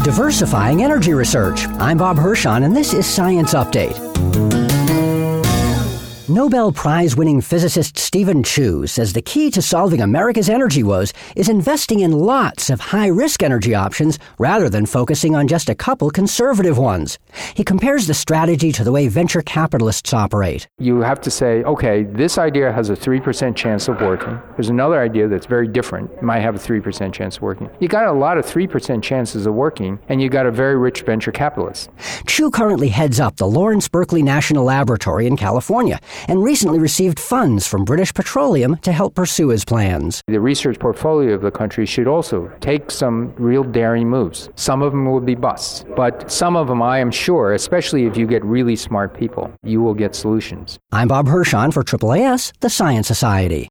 Diversifying energy research. I'm Bob Hirschon, and this is Science Update. Nobel Prize-winning physicist Stephen Chu says the key to solving America's energy woes is investing in lots of high-risk energy options rather than focusing on just a couple conservative ones. He compares the strategy to the way venture capitalists operate. You have to say, okay, this idea has a 3% chance of working. There's another idea that's very different. It might have a 3% chance of working. You got a lot of 3% chances of working, and you got a very rich venture capitalist. Chu currently heads up the Lawrence Berkeley National Laboratory in California, and recently received funds from British Petroleum to help pursue his plans. The research portfolio of the country should also take some real daring moves. Some of them will be busts, but some of them, I am sure, especially if you get really smart people, you will get solutions. I'm Bob Hirschon for AAAS, the Science Society.